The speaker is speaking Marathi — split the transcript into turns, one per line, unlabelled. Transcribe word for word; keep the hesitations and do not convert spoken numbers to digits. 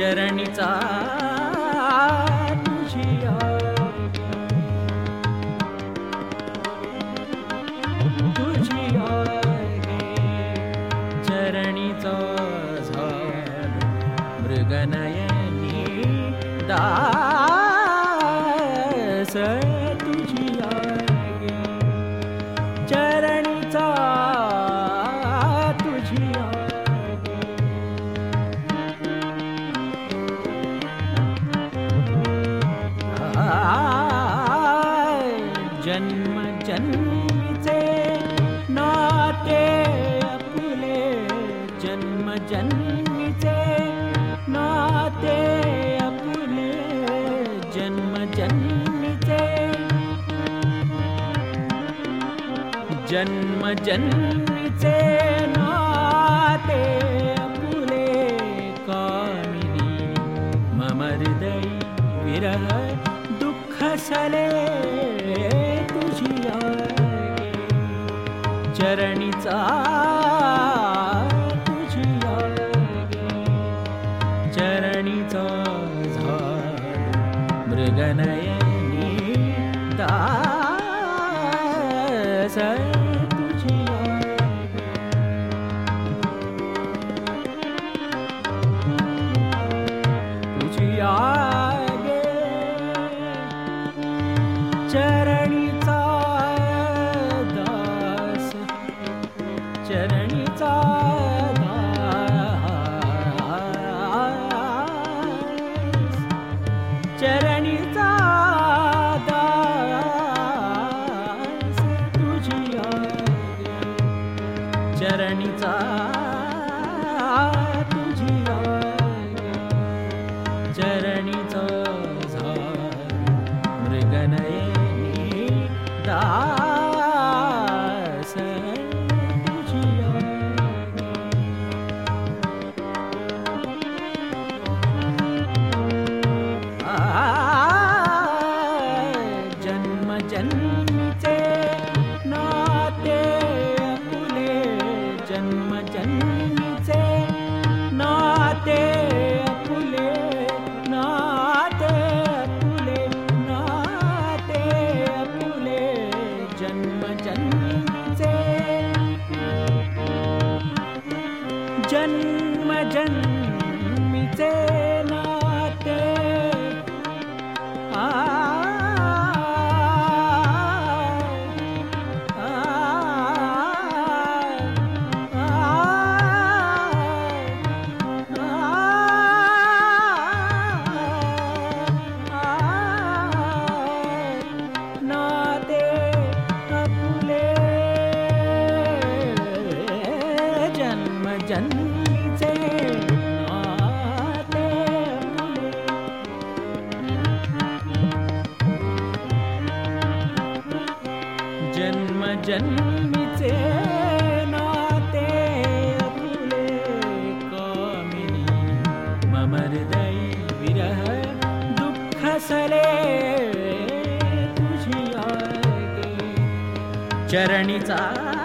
चरणीचा तुझी आज्ञा, तुझी आज्ञा, चरणीचा झालो मृगनयनी दास, तुझी आज्ञा, चरणीचा तुझी जन्म जन्मीचे नाते आपुले, जन्म जन्मीचे नाते आपुले, जन्म जन्मीचे, जन्म जन्मीचे नाते आपुले, कामिनी मम हृदय विरह दुःख सले, तुझी आज्ञा, चरणीचा तुझी आज्ञा, चरणीचा झालो मृगनयनी दास, तुझी आज्ञा, तुझी आज्ञा, चरणीचा दास, चरणीचा दास, चरणीचा दास, तुझी आज्ञा, चरणीचा तुझी आज्ञा, चरणीचा मृगनयनी दास, तुझी जन्म जन्मीचे नाते आपुले, जन्म जन्मीचे नाते आपुले, नाते आपुले, नाते आपुले, जन्म जन्मीचे, जन्म जन्मीचे नाते आ, आ, आ, नाते आपुले, जन्म जन्मीचे नाते आपुले, जन्म जन्मीचे नाते आपुले, कामिनी मम हृदय विरह दुःख सले, तुझी आज्ञा, चरणीचा